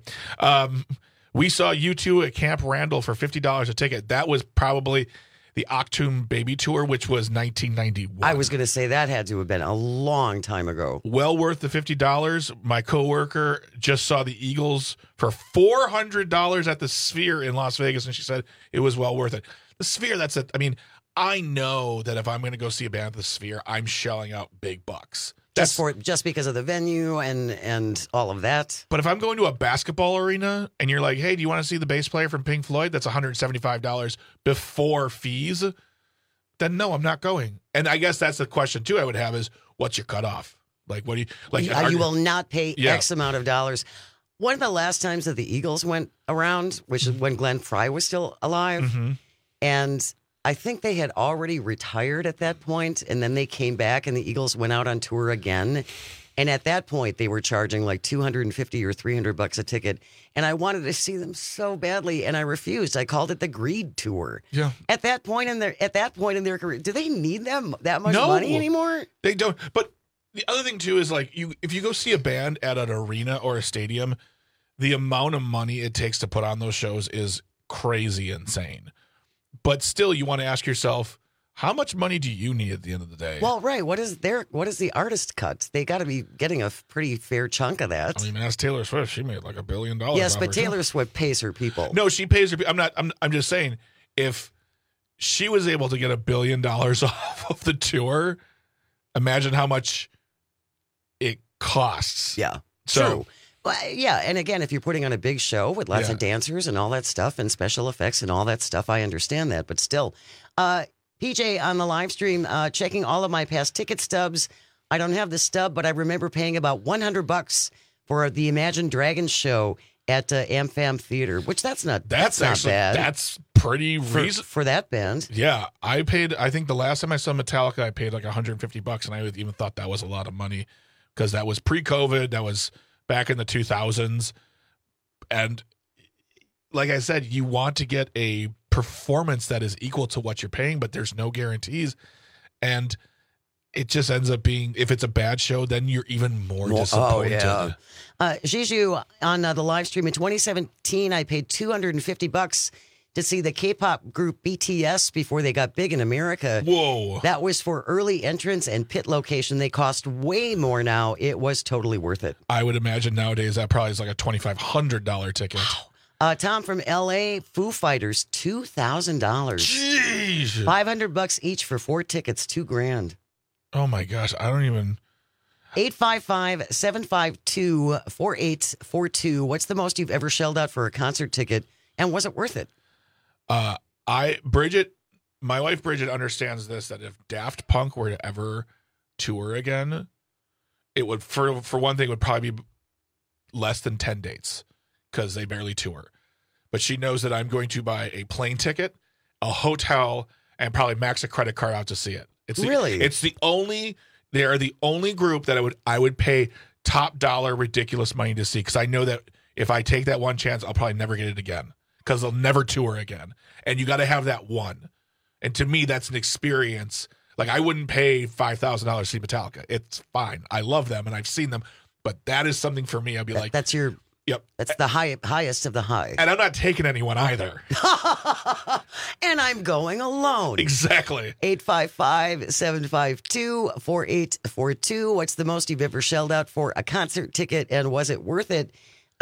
We saw U2 at Camp Randall for $50 a ticket. That was probably the Achtung Baby Tour, which was 1991. I was going to say that had to have been a long time ago. Well worth the $50. My coworker just saw the Eagles for $400 at the Sphere in Las Vegas, and she said it was well worth it. The Sphere, that's it. I mean, I know that if I'm going to go see a band at the Sphere, I'm shelling out big bucks. Just because of the venue and all of that. But if I'm going to a basketball arena and you're like, hey, do you want to see the bass player from Pink Floyd? That's $175 before fees. Then no, I'm not going. And I guess that's the question too I would have is, what's your cutoff? Like, what do you like? You will not pay X amount of dollars. One of the last times that the Eagles went around, which is when Glenn Frey was still alive, and I think they had already retired at that point, and then they came back, and the Eagles went out on tour again. And at that point, they were charging like $250 or $300 a ticket, and I wanted to see them so badly, and I refused. I called it the Greed Tour. Yeah. At that point in their career, do they need them that much money anymore? They don't. But the other thing too is like if you go see a band at an arena or a stadium, the amount of money it takes to put on those shows is crazy insane. But still, you want to ask yourself, how much money do you need at the end of the day? Well, right. What is the artist cut? They got to be getting a pretty fair chunk of that. I mean, ask Taylor Swift. She made like $1 billion. Yes, but Taylor Swift pays her people. No, she pays her. I'm just saying, if she was able to get $1 billion off of the tour, imagine how much it costs. Yeah. So. True. Well, yeah, and again, if you're putting on a big show with lots of dancers and all that stuff and special effects and all that stuff, I understand that. But still, PJ on the live stream, checking all of my past ticket stubs. I don't have the stub, but I remember paying about $100 for the Imagine Dragons show at AmFam Theater, which that's not bad. That's pretty reasonable for that band. Yeah, I think the last time I saw Metallica, I paid like $150, and I even thought that was a lot of money because that was pre-COVID. That was back in the 2000s. And like I said, you want to get a performance that is equal to what you're paying, but there's no guarantees. And it just ends up being, if it's a bad show, then you're even more disappointed. Oh, yeah. Jiju, on the live stream in 2017, I paid $250 to see the K-pop group BTS before they got big in America. Whoa. That was for early entrance and pit location. They cost way more now. It was totally worth it. I would imagine nowadays that probably is like a $2,500 ticket. Tom from L.A., Foo Fighters, $2,000. Jeez. $500 each for 4 tickets, $2,000. Oh my gosh, I don't even... 855-752-4842. What's the most you've ever shelled out for a concert ticket, and was it worth it? Bridget, my wife Bridget understands this, that if Daft Punk were to ever tour again, it would, for one thing, it would probably be less than 10 dates because they barely tour. But she knows that I'm going to buy a plane ticket, a hotel, and probably max a credit card out to see it. They are the only group that I would pay top dollar ridiculous money to see, because I know that if I take that one chance, I'll probably never get it again. because they'll never tour again. And you got to have that one. And to me, that's an experience. Like, I wouldn't pay $5,000 to see Metallica. It's fine. I love them and I've seen them, but that is something for me. I'd be like, that's your, yep. That's the highest of the high. And I'm not taking anyone either. And I'm going alone. Exactly. 855-752-4842. What's the most you've ever shelled out for a concert ticket, and was it worth it?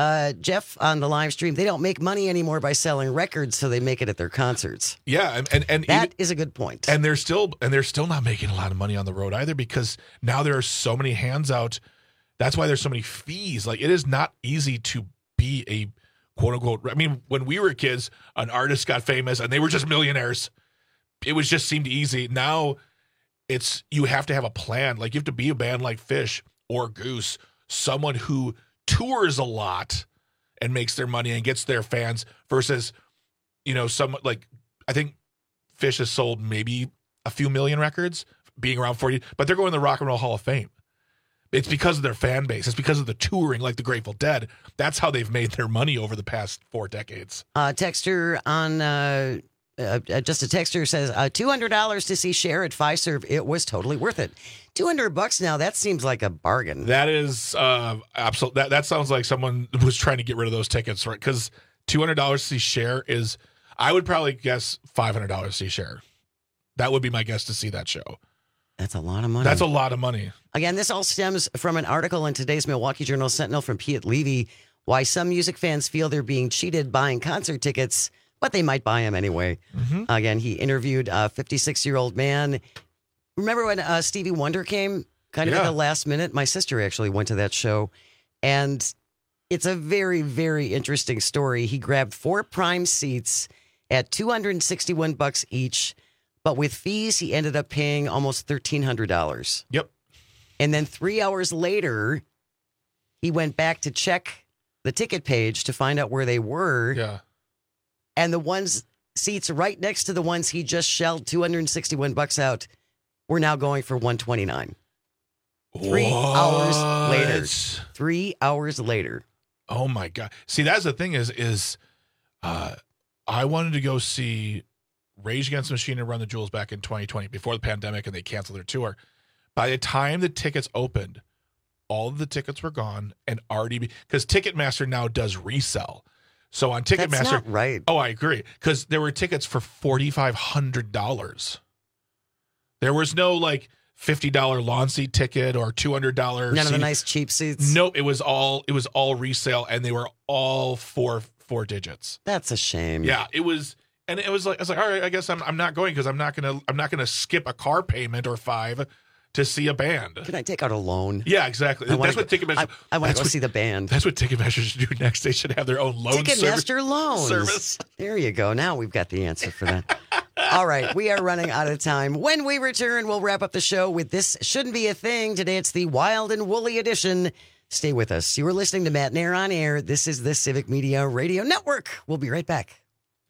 Jeff on the live stream, they don't make money anymore by selling records, so they make it at their concerts. Yeah, and that is a good point. And they're still not making a lot of money on the road either, because now there are so many hands out. That's why there's so many fees. Like, it is not easy to be a quote unquote. I mean, when we were kids, an artist got famous and they were just millionaires. It was just seemed easy. Now it's, you have to have a plan. Like, you have to be a band like Fish or Goose, someone who tours a lot and makes their money and gets their fans, versus, some, like, I think Fish has sold maybe a few million records, being around 40, but they're going to the Rock and Roll Hall of Fame. It's because of their fan base. It's because of the touring, like the Grateful Dead. That's how they've made their money over the past 4 decades. Texter on just a texter says $200 to see Cher at Fiserv. It was totally worth it. $200 now. That seems like a bargain. That is absolutely. That sounds like someone was trying to get rid of those tickets, right? Because $200 to see Cher is, I would probably guess $500 to see Cher. That would be my guess to see that show. That's a lot of money. That's a lot of money. Again, this all stems from an article in today's Milwaukee Journal Sentinel from Piet Levy, why some music fans feel they're being cheated buying concert tickets, but they might buy them anyway. Mm-hmm. Again, he interviewed a 56-year-old man. Remember when Stevie Wonder came kind of at the last minute? My sister actually went to that show, and it's a very, very interesting story. He grabbed 4 prime seats at $261 each. But with fees, he ended up paying almost $1,300. Yep. And then 3 hours later, he went back to check the ticket page to find out where they were. Yeah. And the seats right next to the ones he just shelled $261 out were now going for $129. 3 hours later. 3 hours later. Oh my God. See, that's the thing is I wanted to go see Rage Against the Machine and Run the Jewels back in 2020 before the pandemic, and they canceled their tour. By the time the tickets opened, all of the tickets were gone, and already, because Ticketmaster now does resell. So on Ticketmaster, that's not right. Oh, I agree, because there were tickets for $4,500. There was no like $50 lawn seat ticket or $200. None of the nice cheap seats. No, it was all resale, and they were all four digits. That's a shame. Yeah, it was. And it was like, I was like, all right, I guess I'm not going, because I'm not gonna skip a car payment or 5 to see a band. Can I take out a loan? Yeah, exactly. That's what Ticketmaster. I want to go see the band. That's what Ticketmaster should do next. They should have their own loan Ticketmaster loans service. There you go. Now we've got the answer for that. All right, we are running out of time. When we return, we'll wrap up the show with This Shouldn't Be a Thing. Today it's the Wild and Woolly edition. Stay with us. You are listening to Matt Nair on Air. This is the Civic Media Radio Network. We'll be right back.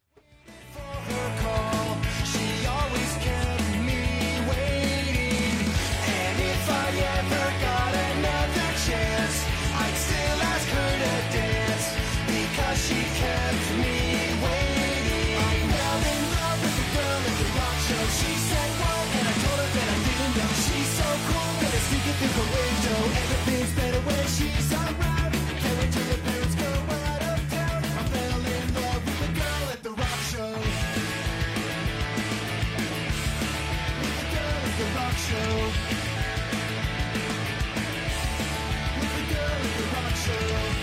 Everything's better when she's around. Can't wait till your parents go out of town. I fell in love with a girl at the rock show. With a girl at the rock show. With a girl at the rock show.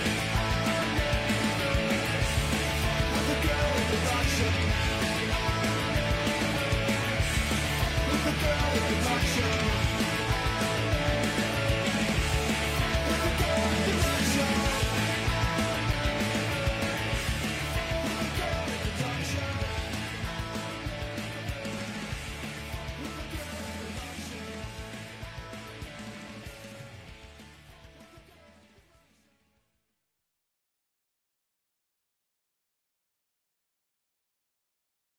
With a girl at the rock show. With a girl at the rock show.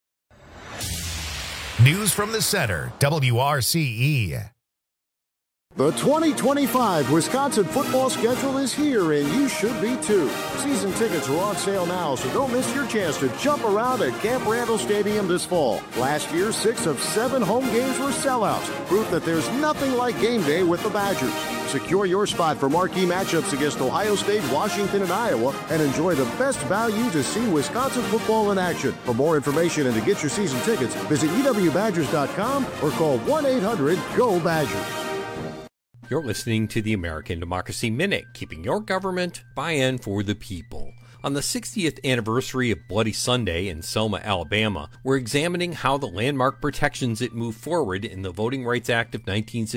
News from the Center, WRCE. The 2025 Wisconsin football schedule is here, and you should be too. Season tickets are on sale now, so don't miss your chance to jump around at Camp Randall Stadium this fall. Last year, 6 of 7 home games were sellouts, proof that there's nothing like game day with the Badgers. Secure your spot for marquee matchups against Ohio State, Washington, and Iowa, and enjoy the best value to see Wisconsin football in action. For more information and to get your season tickets, visit ewbadgers.com or call 1-800-GO-BADGERS. You're listening to the American Democracy Minute, keeping your government by and for the people. On the 60th anniversary of Bloody Sunday in Selma, Alabama, we're examining how the landmark protections that moved forward in the Voting Rights Act of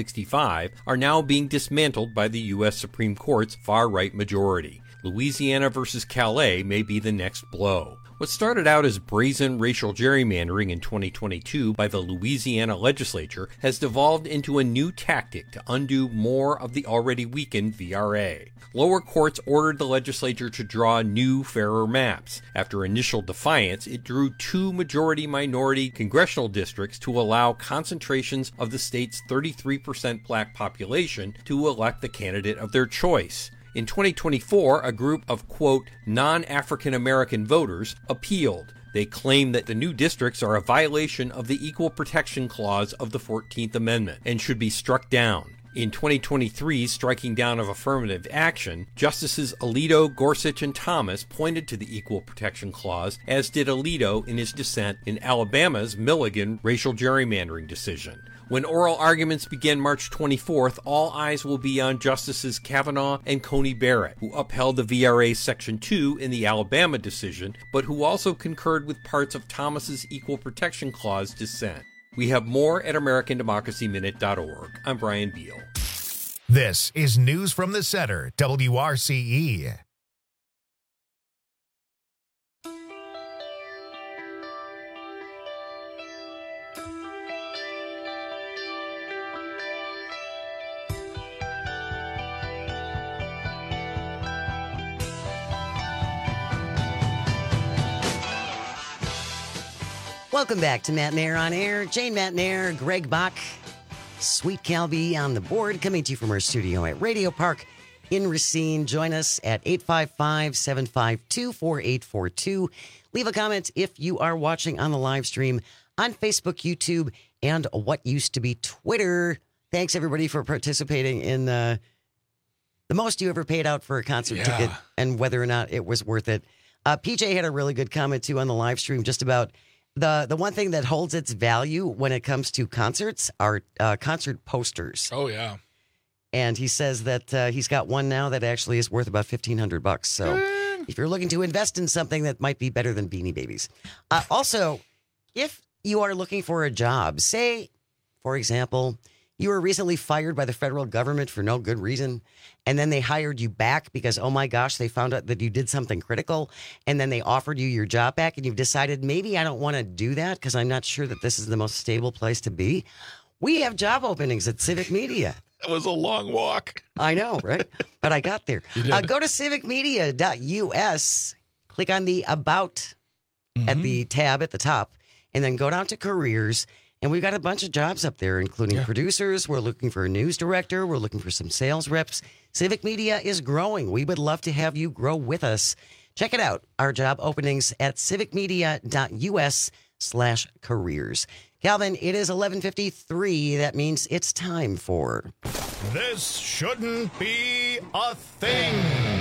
1965 are now being dismantled by the U.S. Supreme Court's far-right majority. Louisiana versus Calais may be the next blow. What started out as brazen racial gerrymandering in 2022 by the Louisiana legislature has devolved into a new tactic to undo more of the already weakened VRA. Lower courts ordered the legislature to draw new, fairer maps. After initial defiance, it drew 2 majority-minority congressional districts to allow concentrations of the state's 33% black population to elect the candidate of their choice. In 2024, a group of, quote, non-African American voters appealed. They claim that the new districts are a violation of the Equal Protection Clause of the 14th Amendment and should be struck down. In 2023's striking down of affirmative action, Justices Alito, Gorsuch, and Thomas pointed to the Equal Protection Clause, as did Alito in his dissent in Alabama's Milligan racial gerrymandering decision. When oral arguments begin March 24th, all eyes will be on Justices Kavanaugh and Coney Barrett, who upheld the VRA Section 2 in the Alabama decision, but who also concurred with parts of Thomas's Equal Protection Clause dissent. We have more at AmericanDemocracyMinute.org. I'm Brian Beal. This is News from the Center, WRCE. Welcome back to Matt and Air on Air. Jane Matt and Air, Greg Bach, Sweet Calby on the board, coming to you from our studio at Radio Park in Racine. Join us at 855-752-4842. Leave a comment if you are watching on the live stream on Facebook, YouTube, and what used to be Twitter. Thanks, everybody, for participating in the most you ever paid out for a concert ticket and whether or not it was worth it. PJ had a really good comment, too, on the live stream just about the one thing that holds its value when it comes to concerts are concert posters. Oh, yeah. And he says that he's got one now that actually is worth about $1,500. So if you're looking to invest in something that might be better than Beanie Babies. Also, if you are looking for a job, say, for example, you were recently fired by the federal government for no good reason, and then they hired you back because, oh my gosh, they found out that you did something critical, and then they offered you your job back, and you've decided, maybe I don't want to do that because I'm not sure that this is the most stable place to be. We have job openings at Civic Media. That was a long walk. I know, right? But I got there. Go to civicmedia.us, click on the About at the tab at the top, and then go down to Careers. And we've got a bunch of jobs up there, including producers. We're looking for a news director. We're looking for some sales reps. Civic Media is growing. We would love to have you grow with us. Check it out. Our job openings at civicmedia.us/careers. Calvin, it is 11:53. That means it's time for... This shouldn't be a thing.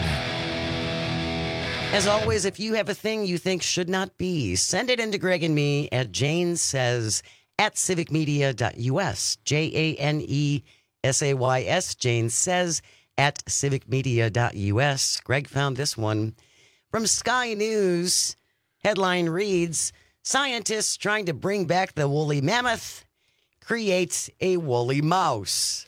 As always, if you have a thing you think should not be, send it in to Greg and me at Jane Says at civicmedia.us. JANESAYS. Jane Says at civicmedia.us. Greg found this one from Sky News. Headline reads, scientists trying to bring back the woolly mammoth creates a woolly mouse.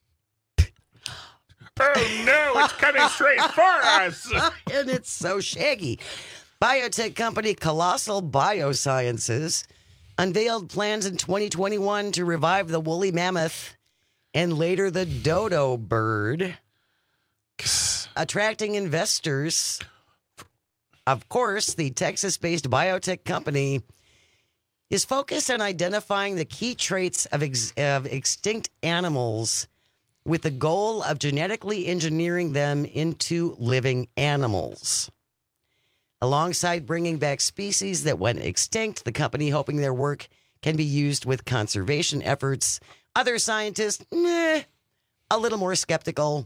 Oh no, it's coming straight for us. And it's so shaggy. Biotech company Colossal Biosciences unveiled plans in 2021 to revive the woolly mammoth and later the dodo bird, attracting investors. Of course, the Texas-based biotech company is focused on identifying the key traits of extinct animals with the goal of genetically engineering them into living animals. Alongside bringing back species that went extinct, the company hoping their work can be used with conservation efforts. Other scientists, a little more skeptical.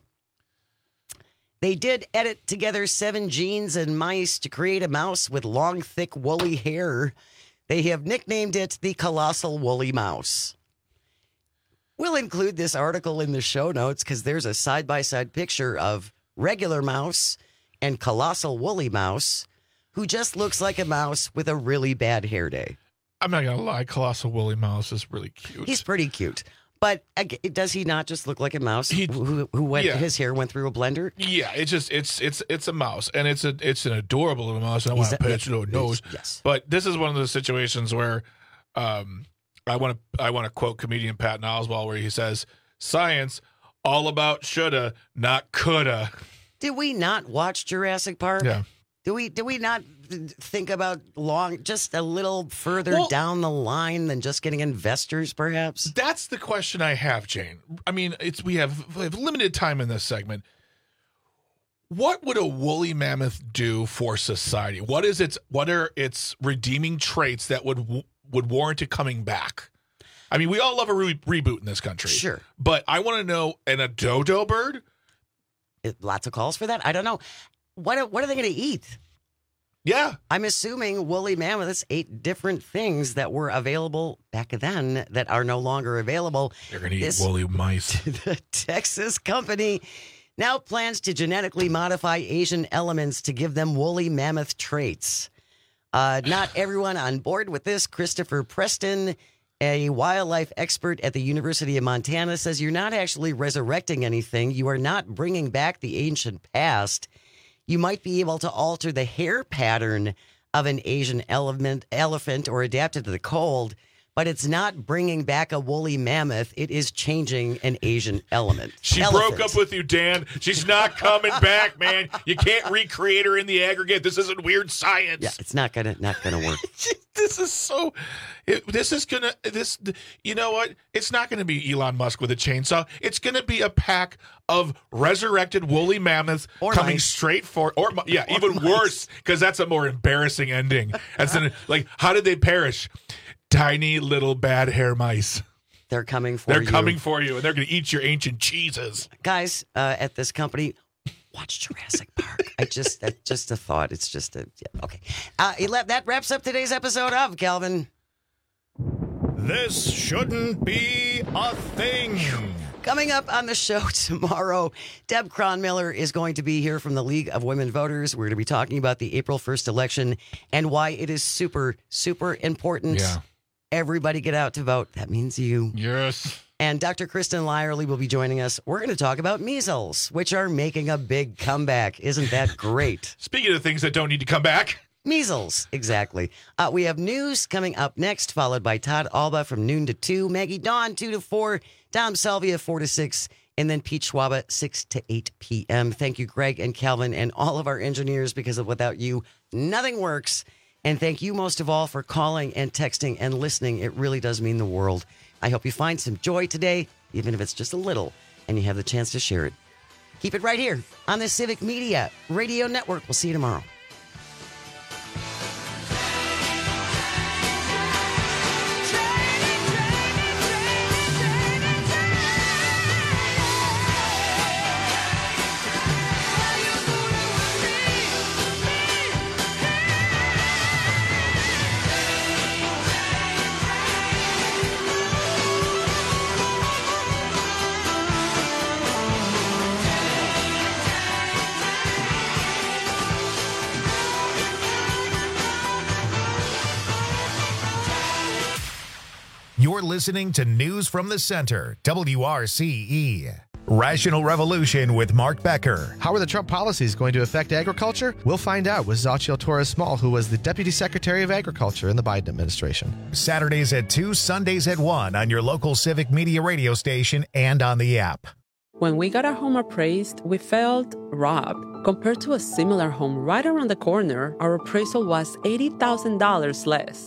They did edit together 7 genes in mice to create a mouse with long, thick, woolly hair. They have nicknamed it the colossal woolly mouse. We'll include this article in the show notes because there's a side-by-side picture of regular mouse and colossal woolly mouse who just looks like a mouse with a really bad hair day. I'm not going to lie. Colossal woolly mouse is really cute. He's pretty cute. But does he not just look like a mouse who went, his hair went through a blender? Yeah, it's a mouse, and it's an adorable little mouse. And I want to pet its little nose. Yes. But this is one of those situations where I want to quote comedian Patton Oswalt, where he says, "Science all about shoulda, not coulda." Did we not watch Jurassic Park? Yeah. Do we not think about just a little further down the line than just getting investors, perhaps? That's the question I have, Jane. I mean, we have limited time in this segment. What would a woolly mammoth do for society? What are its redeeming traits that would warrant it coming back? I mean, we all love a reboot in this country. Sure. But I want to know, and a dodo bird? Lots of calls for that? I don't know. What are they going to eat? Yeah. I'm assuming woolly mammoths ate different things that were available back then that are no longer available. They're going to eat woolly mice. The Texas company now plans to genetically modify Asian elements to give them woolly mammoth traits. Not everyone on board with this. Christopher Preston, a wildlife expert at the University of Montana, says you're not actually resurrecting anything. You are not bringing back the ancient past. You might be able to alter the hair pattern of an Asian elephant or adapt it to the cold, but it's not bringing back a woolly mammoth. It is changing an Asian element. She broke up with you, Dan. She's not coming back, man. You can't recreate her in the aggregate. This isn't weird science. Yeah, it's not gonna work. This is so. You know what? It's not going to be Elon Musk with a chainsaw. It's going to be a pack of resurrected woolly mammoths coming straight for. Even worse, because that's a more embarrassing ending. How did they perish? Tiny little bad hair mice. They're coming for you. They're coming for you, and they're going to eat your ancient cheeses. Guys, at this company, watch Jurassic Park. That's just a thought. It's just okay. That wraps up today's episode of Calvin. This shouldn't be a thing. Coming up on the show tomorrow, Deb Cronmiller is going to be here from the League of Women Voters. We're going to be talking about the April 1st election and why it is super, super important. Yeah. Everybody get out to vote. That means you. Yes. And Dr. Kristen Lyerly will be joining us. We're going to talk about measles, which are making a big comeback. Isn't that great? Speaking of things that don't need to come back. Measles, exactly. We have news coming up next, followed by Todd Alba from noon to 2, Maggie Dawn 2 to 4, Dom Salvia 4 to 6, and then Pete Schwaba 6 to 8 p.m. Thank you, Greg and Calvin and all of our engineers, because without you, nothing works. And thank you most of all for calling and texting and listening. It really does mean the world. I hope you find some joy today, even if it's just a little, and you have the chance to share it. Keep it right here on the Civic Media Radio Network. We'll see you tomorrow. You're listening to News from the Center, WRCE. Rational Revolution with Mark Becker. How are the Trump policies going to affect agriculture? We'll find out with Xochitl Torres Small, who was the Deputy Secretary of Agriculture in the Biden administration. Saturdays at 2, Sundays at 1 on your local Civic Media radio station and on the app. When we got our home appraised, we felt robbed. Compared to a similar home right around the corner, our appraisal was $80,000 less.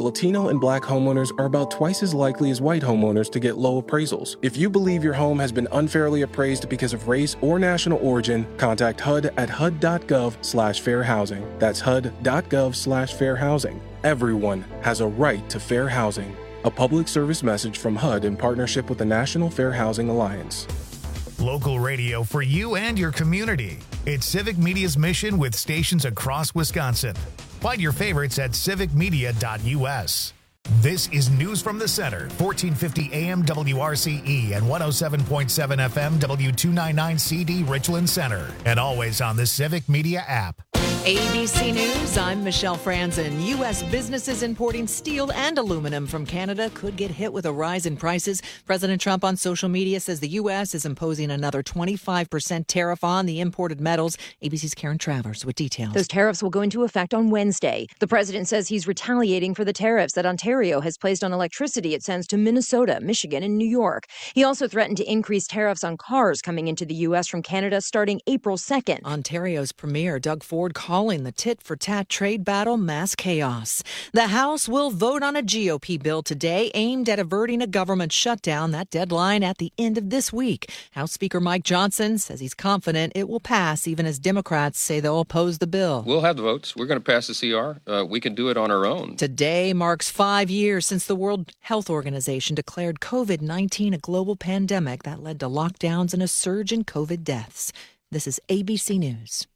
Latino and Black homeowners are about twice as likely as white homeowners to get low appraisals. If you believe your home has been unfairly appraised because of race or national origin, contact HUD at hud.gov/fair housing. That's hud.gov/fair housing. Everyone has a right to fair housing. A public service message from HUD in partnership with the National Fair Housing Alliance. Local radio for you and your community. It's Civic Media's mission with stations across Wisconsin. Find your favorites at civicmedia.us. This is News from the Center, 1450 AM WRCE and 107.7 FM W299CD Richland Center, and always on the Civic Media app. ABC News, I'm Michelle Franzen. U.S. businesses importing steel and aluminum from Canada could get hit with a rise in prices. President Trump on social media says the U.S. is imposing another 25% tariff on the imported metals. ABC's Karen Travers with details. Those tariffs will go into effect on Wednesday. The president says he's retaliating for the tariffs that Ontario has placed on electricity it sends to Minnesota, Michigan, and New York. He also threatened to increase tariffs on cars coming into the U.S. from Canada starting April 2nd. Ontario's Premier Doug Ford calling the tit-for-tat trade battle mass chaos. The House will vote on a GOP bill today aimed at averting a government shutdown. That deadline at the end of this week. House Speaker Mike Johnson says he's confident it will pass, even as Democrats say they'll oppose the bill. We'll have the votes. We're going to pass the CR. We can do it on our own. Today marks 5 years since the World Health Organization declared COVID-19 a global pandemic that led to lockdowns and a surge in COVID deaths. This is ABC News.